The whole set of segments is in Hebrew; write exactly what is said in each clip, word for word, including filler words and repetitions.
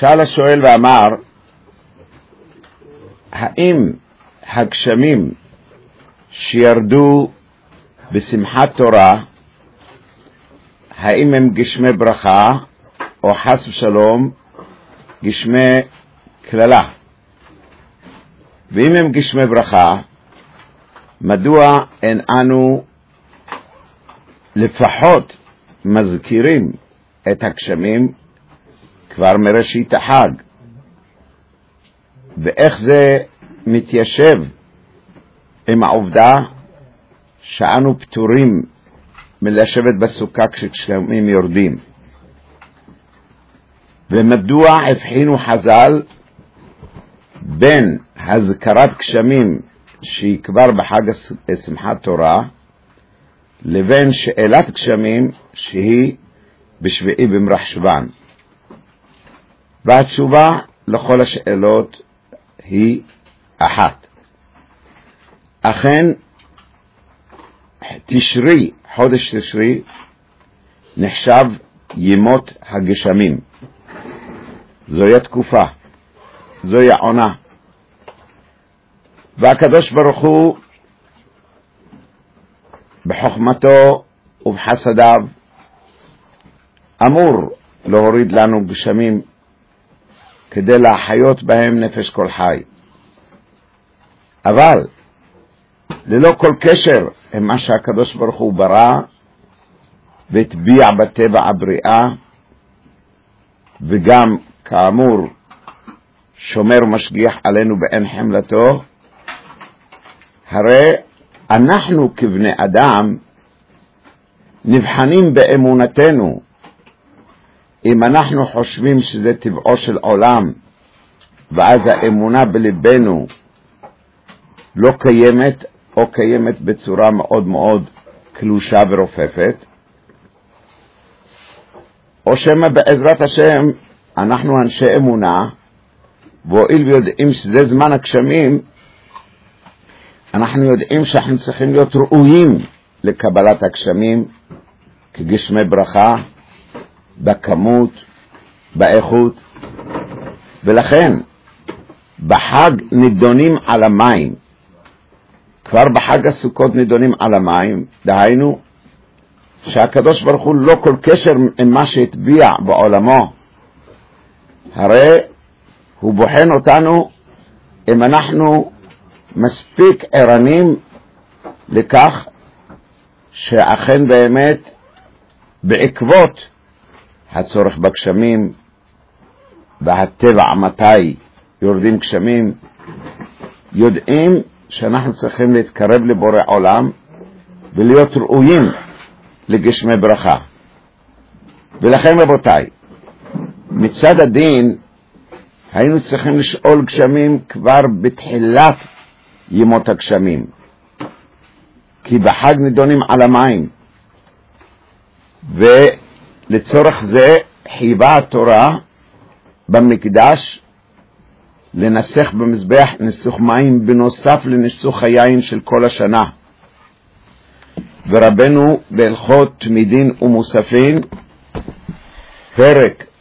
שאל השואל ואמר, האם הגשמים שירדו בשמחת תורה, האם הם גשמי ברכה או חס ושלום גשמי כללה? ואם הם גשמי ברכה, מדוע אין אנו לפחות מזכירים את הגשמים כבר מראשית החג? ואיך זה מתיישב עם העובדה שאנו פטורים מלשבת בסוכה כשגשמים יורדים? ומדוע הבחינו חז"ל בין הזכרת גשמים שהיא כבר בחג שמחת תורה לבין שאלת גשמים שהיא בשביעי במרחשוון? והתשובה לכל השאלות היא אחת. אכן תשרי, חודש תשרי, נחשב ימות הגשמים. זוהי התקופה, זוהי העונה. והקדוש ברוך הוא בחוכמתו ובחסדיו אמור להוריד לנו גשמים כדי להחיות בהם נפש כל חי. אבל ללא כל קשר עם מה שהקדוש ברוך הוא ברא והטביע בטבע הבריאה, וגם כאמור שומר ומשגיח עלינו באין חמלתו, הרי אנחנו כבני אדם נבחנים באמונתנו. אם אנחנו חושבים שזה טבעו של עולם, ואז האמונה בלבנו לא קיימת, או קיימת בצורה מאוד מאוד קלושה ורופפת, או שמה בעזרת השם אנחנו אנשי אמונה, והואיל ויודעים שזה זמן הגשמים, אנחנו יודעים שאנחנו צריכים להיות ראויים לקבלת הגשמים כגשמי ברכה, בכמות, באיכות. ולכן בחג נידונים על המים, כבר בחג הסוכות נידונים על המים, דהיינו שהקדוש ברוך הוא לא כל קשר עם מה שהטביע בעולמו, הרי הוא בוחן אותנו אם אנחנו מספיק ערנים לכך שאכן באמת בעקבות הצורך בגשמים והטבע מתי יורדים גשמים, יודעים שאנחנו צריכים להתקרב לבורא עולם ולהיות ראויים לגשמי ברכה. ולכן רבותיי, מצד הדין היינו צריכים לשאול גשמים כבר בתחילת ימות הגשמים, כי בחג נידונים על המים, ולצורך זה חייבה התורה במקדש לנסח במזבח ניסוך מים בנוסף לניסוך היין של כל השנה. ורבנו בהלכות תמידין ומוספין, פרק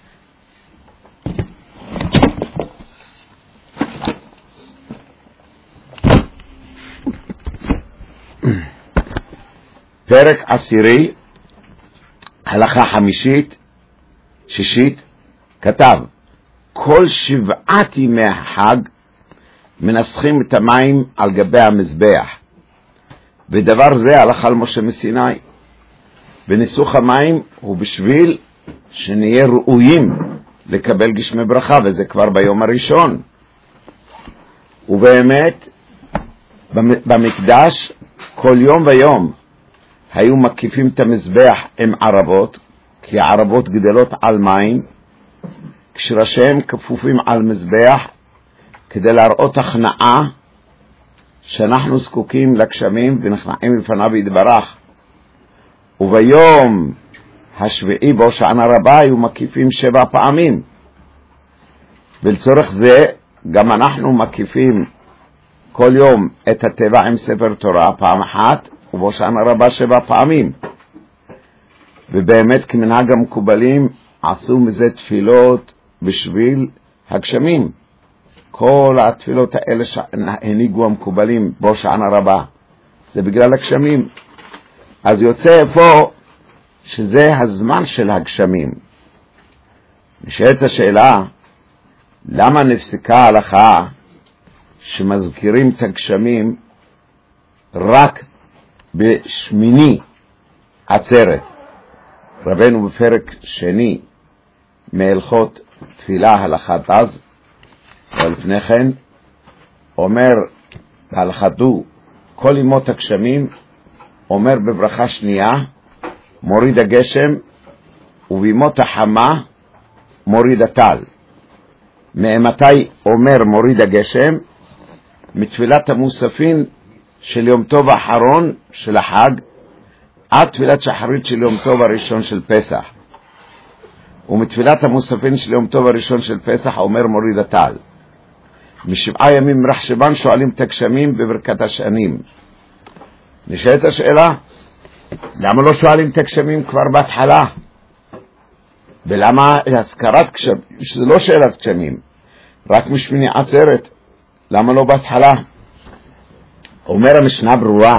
פרק עשירי, הלכה חמישית, שישית, כתב, כל שבעת ימי החג מנסחים את המים על גבי המזבח, ודבר זה הלכה על משה מסיני. וניסוך המים הוא בשביל שנהיה ראויים לקבל גשמי ברכה, וזה כבר ביום הראשון. ובאמת במקדש כל יום ויום היו מקיפים את המזבח עם ערבות, כי הערבות גדלות על מים, כשראשיהם כפופים על מזבח, כדי להראות הכנעה שאנחנו זקוקים לגשמים ונכנעים לפניו יתברך. וביום השביעי בהושענא רבה היו מקיפים שבע פעמים, ולצורך זה גם אנחנו מקיפים כל יום את הטבע עם ספר תורה פעם אחת, ובהושענא רבה שבע פעמים. ובאמת כמנהג המקובלים עשו מזה תפילות בשביל הגשמים. כל התפילות האלה שהנהיגו המקובלים בו שענה רבה, זה בגלל הגשמים. אז יוצא פה שזה הזמן של הגשמים. נשאלת השאלה, למה נפסקה ההלכה שמזכירים את הגשמים רק בשמיני עצרת? רבנו בפרק שני מהלכות תפילה הלכת אז, ולפני כן אומר בהלכתו כל ימות הגשמים, אומר בברכה שנייה מוריד הגשם, ובימות החמה מוריד הטל. ממתי אומר מוריד הגשם? מתפילת המוספין של יום טוב האחרון של החג עד תפילת שחרית של יום טוב הראשון של פסח, ומתפילת המוספין של יום טוב הראשון של פסח אומר מוריד הטל. משבעה ימים מרחשבן שואלים את הגשמים בברכת השנים. נשאלת השאלה, למה לא שואלים את הגשמים כבר בהתחלה? ולמה הזכרת גשמים, שזה לא שאלת גשמים, רק משמיני עצרת, למה לא בהתחלה? אומר המשנה ברורה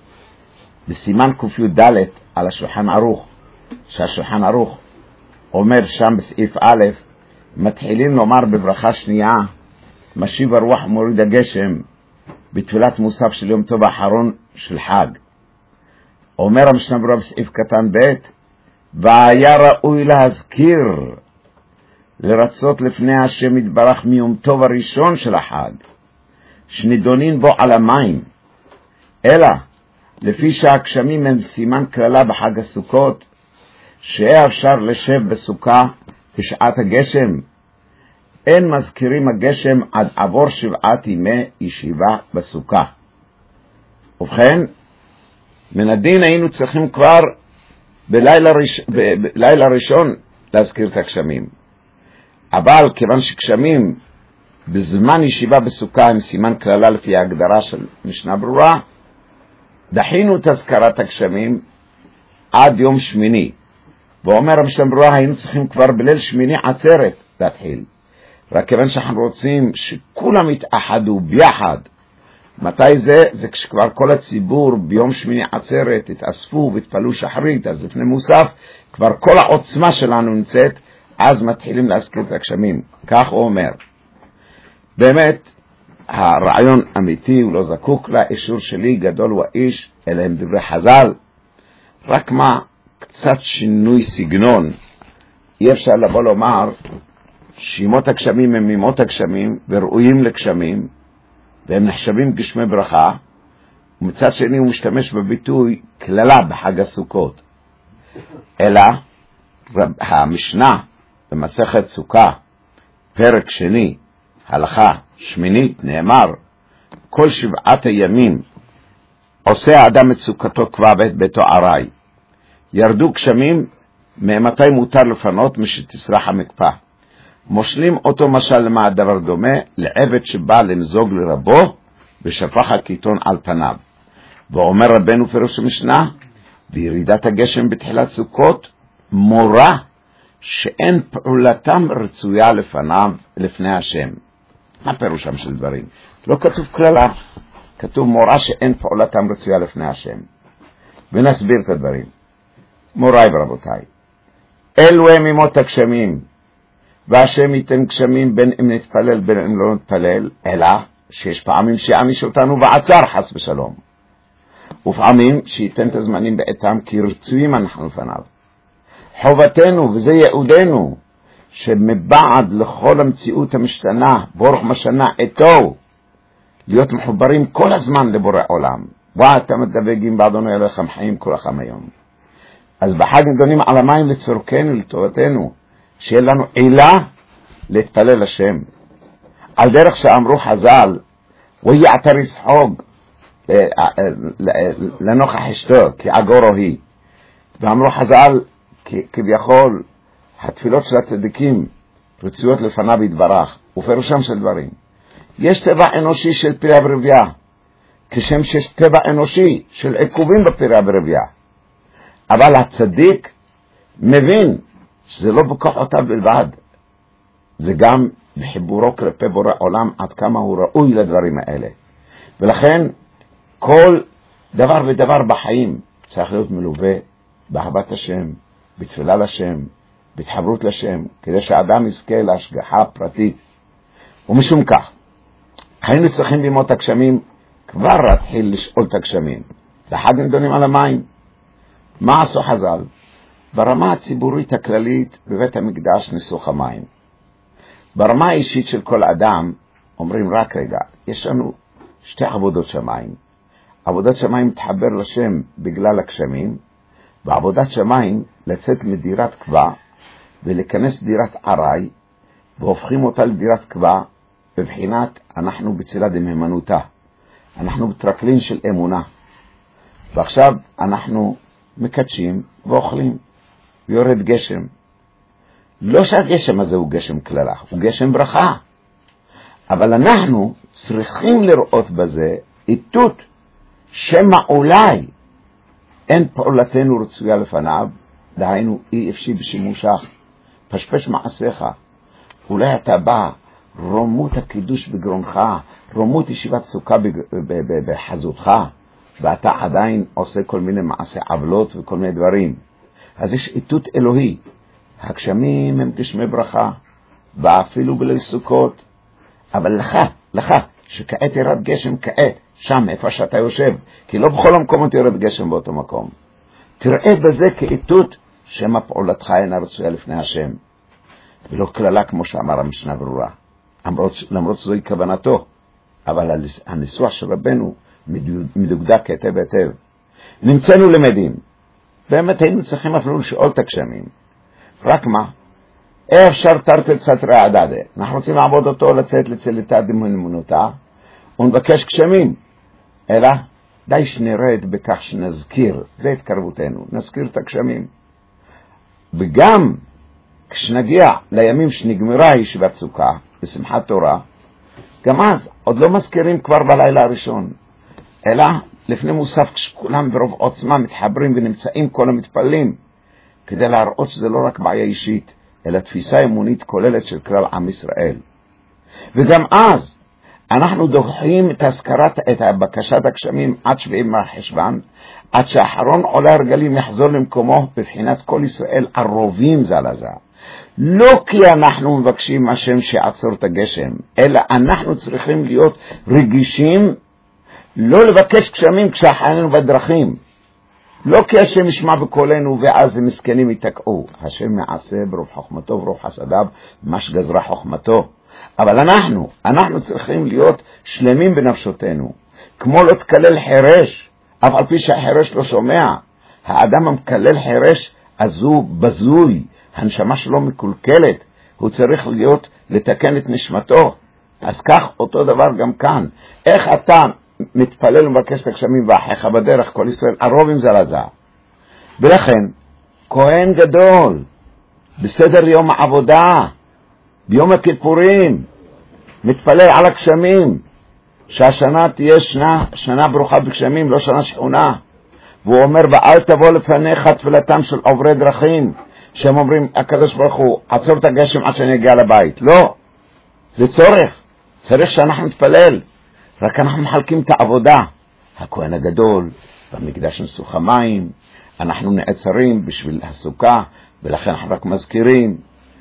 בסימן ק"ד על השולחן ערוך, שהשולחן ערוך אומר שם בסעיף א', מתחילים לומר בברכה שנייה משיב הרוח מוריד הגשם בתפילת מוסף של יום טוב האחרון של חג. אומר המשנה ברורה בסעיף קטן ב', והיה ראוי להזכיר לרצות לפני השם יתברך מיום טוב הראשון של החג שנידונין בו על המים, אלא לפי שהגשמים הם סימן כללה בחג הסוכות, שאי אפשר לשב בסוכה בשעת הגשם, אין מזכירים הגשם עד עבור שבעת ימי ישיבה בסוכה. ובכן, מן הדין היינו צריכים כבר בלילה, ראש... בלילה ראשון להזכיר את הגשמים, אבל כיוון שגשמים בזמן ישיבה בסוכה הם סימן כללה לפי ההגדרה של משנה ברורה, דחינו את הזכרת הגשמים עד יום שמיני. ואומר המשנה ברורה, היינו צריכים כבר בליל שמיני עצרת להתחיל, רק כיוון שאנחנו רוצים שכולם יתאחדו ביחד. מתי זה? זה כשכבר כל הציבור ביום שמיני עצרת התאספו והתפלו שחרית, אז לפני מוסף כבר כל העוצמה שלנו נמצאת, אז מתחילים להזכיר את הגשמים. כך הוא אומר. באמת הרעיון אמיתי, הוא לא זקוק לאישור שלי, גדול הוא האיש, אלא הם דברי חז"ל. רק מה, קצת שינוי סגנון. אי אפשר לבוא לומר שימות הגשמים הם ימות הגשמים וראויים לגשמים והם נחשבים גשמי ברכה, ומצד שני הוא משתמש בביטוי כללה בחג הסוכות. אלא המשנה במסכת סוכה פרק שני הלכה שמינית נאמר, כל שבעת הימים עושה האדם את סוכתו כבר בית ביתו ערי, ירדו גשמים ממתי מותר לפנות משתסרח המקפא, מושלים אותו משל למה הדבר דומה לעבד שבא למזוג לרבו ושפך הקיטון על פניו. ואומר רבנו פירוש המשנה, בירידת הגשם בתחילת סוכות מורה שאין פעולתם רצויה לפניו לפני השם. מה פירושם של דברים? לא כתוב כללה, כתוב מורה שאין פעולתם רצויה לפני השם. ונסביר את הדברים. מוריי ורבותיי, אלו הם ימות הגשמים, והשם ייתן גשמים בין אם נתפלל בין אם לא נתפלל, אלא שיש פעמים שיעניש אותנו ועצר חס ושלום, ופעמים שייתן את הזמנים בעתם כי רצויים אנחנו לפניו. חובתנו, וזה יעודנו, שמבעד לכל המציאות המשתנה בורח משנה אתו, להיות מחוברים כל הזמן לבורא עולם. ואתם מדבקים באדוני אלוהיכם חיים כולכם היום. אז בחג נדונים על המים לצורכנו, לטובתנו, שיהיה לנו עילה להתפלל לשם. על דרך שאמרו חז"ל, ויעתר יסחוג לנוכח אשתו כי אגורו היא. ואמרו חז"ל, כביכול התפילות של הצדיקים רצויות לפניו יתברך, ופירושם של דברים. יש טבע אנושי של פירה ורבייה, כשם שיש טבע אנושי של עיכובים בפירה ורבייה. אבל הצדיק מבין שזה לא בכוחותיו בלבד, זה גם בחיבורו כלפי בורא עולם עד כמה הוא ראוי לדברים האלה. ולכן כל דבר ודבר בחיים צריך להיות מלווה באהבת השם, בתפילה לשם, בהתחברות לשם, כדי שהאדם יזכה להשגחה פרטית. ומשום כך, היינו צריכים בימות הגשמים כבר להתחיל לשאול את הגשמים. ואחד נדונים על המים. מה עשו חז"ל? ברמה הציבורית הכללית בבית המקדש ניסוך המים. ברמה האישית של כל אדם אומרים רק רגע, יש לנו שתי עבודות שמיים. עבודת שמיים מתחבר לשם בגלל הגשמים, ועבודת שמיים לצאת מדירת קבע ולכנס דירת ערי, והופכים אותה לדירת קבע בבחינת אנחנו בצילה דמהימנותה. אנחנו בטרקלין של אמונה. ועכשיו אנחנו מקדשים ואוכלים, ויורד גשם. לא שהגשם הזה הוא גשם כללה, הוא גשם ברכה. אבל אנחנו צריכים לראות בזה איתות שמה אולי אין פעולתנו רצויה לפניו, דהיינו אי אפשי בשימושך, פשפש מעשיך. אולי אתה בא, רומות הקידוש בגרונך, רומות ישיבת סוכה בחזותך, ואתה עדיין עושה כל מיני מעשי עוולות וכל מיני דברים. אז יש איתות אלוהי. הגשמים הם גשמי ברכה, ואפילו בלי סוכות. אבל לך, לך, שכעת ירד גשם כעת, שם איפה שאתה יושב, כי לא בכל המקומות ירד גשם באותו מקום. תראה בזה כאיתות שמה פעולתך אינה רצויה לפני השם. ולא כללה כמו שאמר המשנה ברורה. למרות, למרות שזוהי כוונתו, אבל הניסוח של רבנו מדוקדק היטב היטב. נמצאנו למדים. באמת היינו צריכים אפילו לשאול את הגשמים. רק מה? אפשר תרתי סתרי עדדה. אנחנו רוצים לעבוד אותו לצאת לצלתה דמהימנותה, ונבקש גשמים. אלא די שנרד בכך שנזכיר, זה התקרבותנו, נזכיר את הגשמים. וגם כשנגיע לימים שנגמרה ישיבת סוכה, בשמחת תורה, גם אז עוד לא מזכירים כבר בלילה הראשון, אלא לפני מוסף כשכולם ברוב עוצמה מתחברים ונמצאים כל המתפללים, כדי להראות שזה לא רק בעיה אישית, אלא תפיסה אמונית כוללת של כלל עם ישראל. וגם אז אנחנו דוחים את הזכרת, את בקשת הגשמים עד שביעי מרחשוון, עד שהאחרון עולה הרגלים יחזור למקומו בבחינת כל ישראל ערובים זה לזה. לא כי אנחנו מבקשים השם שיעצור את הגשם, אלא אנחנו צריכים להיות רגישים, לא לבקש גשמים כשאחרינו בדרכים. לא כי השם ישמע בקולנו ואז המסכנים יתקעו. השם יעשה ברוב חוכמתו וברוב חסדיו מה שגזרה חוכמתו. אבל אנחנו, אנחנו צריכים להיות שלמים בנפשותנו. כמו לא תקלל חירש, אף על פי שהחירש לא שומע. האדם המקלל חירש, אז הוא בזוי. הנשמה שלו מקולקלת. הוא צריך להיות, לתקן את נשמתו. אז כך אותו דבר גם כאן. איך אתה מתפלל ומבקש את הגשמים ואחיך בדרך, כל ישראל ערובים זה לזה. ולכן, כהן גדול, בסדר יום העבודה, ביום הכיפורים, מתפלל על הגשמים, שהשנה תהיה שנה, שנה ברוכה בגשמים, לא שנה שכונה. והוא אומר, ואל תבוא לפניך תפילתם של עוברי דרכים, שהם אומרים, הקדוש ברוך הוא, עצור את הגשם עד שאני אגיע לבית. לא, זה צורך, צריך שאנחנו נתפלל. רק אנחנו מחלקים את העבודה. הכהן הגדול, במקדש ניסוך המים, אנחנו נעצרים בשביל הסוכה, ולכן אנחנו רק מזכירים,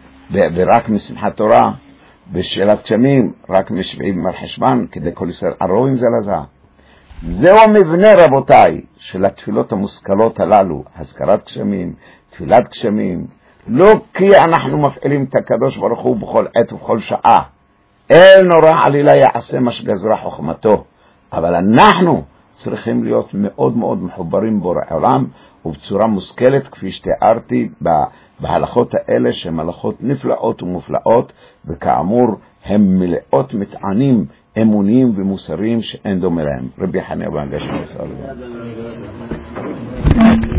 ורק משמחת תורה, בשאלת גשמים, רק משביעי מרחשוון, כדי כל ישראל ערובים זה לזה. זהו המבנה רבותיי, של התפילות המושכלות הללו, הזכרת גשמים, תפילת גשמים, לא כי אנחנו מפעילים את הקדוש ברוך הוא בכל עת ובכל שעה, אל נורא עלילה יעשה מה שגזרה חוכמתו, אבל אנחנו צריכים להיות מאוד מאוד מחוברים בורא עולם, ובצורה מושכלת כפי שתיארתי בהלכות האלה שהן הלכות נפלאות ומופלאות, וכאמור הן מלאות מטענים אמוניים ומוסריים שאין דומה להם. רבי חניה בן גשם ישראל.